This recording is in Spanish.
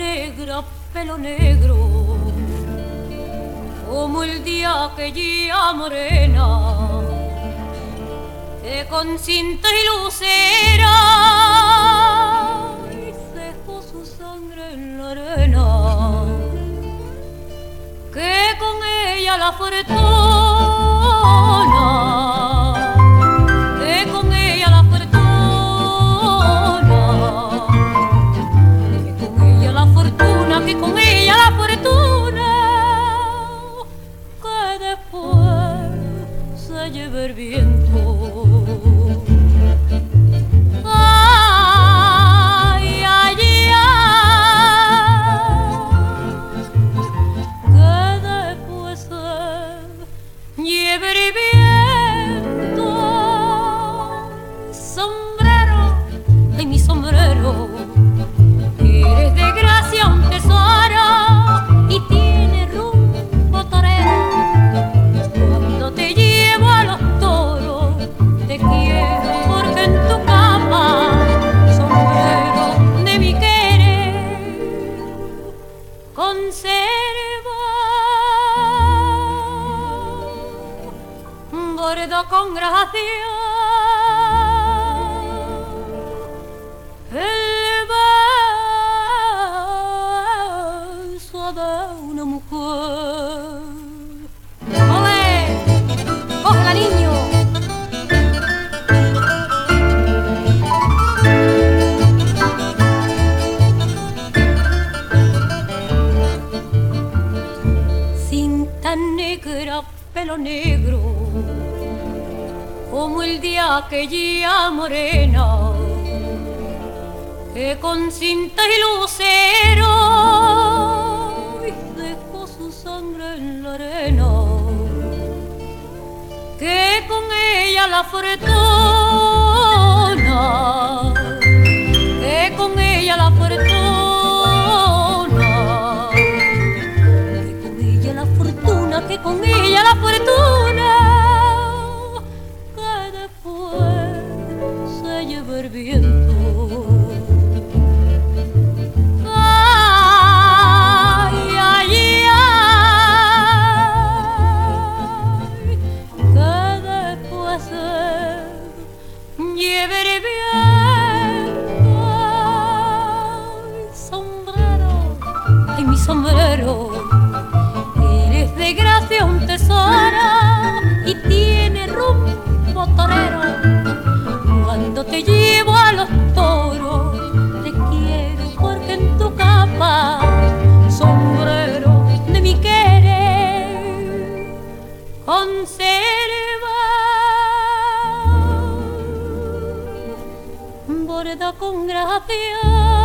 negra, pelo negro, como el día que ya morena, que con cinta y lucera dejó su sangre en la arena, que con ella la fortuna, que con ella la fortuna, que con ella la fortuna, que con ella la fortuna, que después se lleve el viento. Ay, ay, ay, que después se lleve el viento. Sombrero, ay, mi sombrero, eres de gracia un tesoro y tiene rumbo torero. Cuando te llevo a los toros, te quiero porque en tu cama, sombrero de mi querer, conserva bordo con gracia el beso de una mujer. ¡Ole! ¡Cógela, niño! Cinta negra, pelo negro, como el día que ya morena, que con cinta y lucero dejó su sangre en la arena, que con ella la fortuna, que con ella la fortuna, que con ella la fortuna, que con ella la fortuna, que después se lleve el viento. Ay, ay, ay, que después se lleve el viento. Ay, sombrero, ay, mi sombrero, eres de gracia un tesoro y tiene rumbo torero. Cuando te llevo a los toros, te quiero porque en tu capa, sombrero de mi querer, conserva borda con gracia